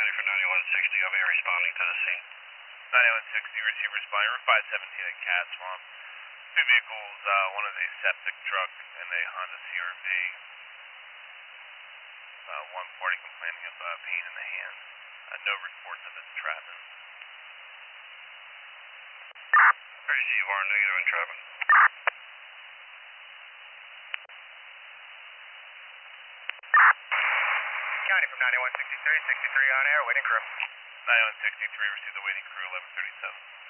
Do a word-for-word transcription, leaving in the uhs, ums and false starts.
County for ninety-one sixty, I'll be responding to the scene. ninety-one sixty, receive responding, Route five seventeen at Cat Swamp. Two vehicles, uh, one is a septic truck and a Honda C R V. Uh, one forty complaining of uh, pain in the hand. Uh, no reports of entrapment. Crazy, you are negative entrapment. County from ninety-one sixty-three, sixty-three on air, waiting crew. ninety-one sixty-three, receive the waiting crew, eleven thirty-seven.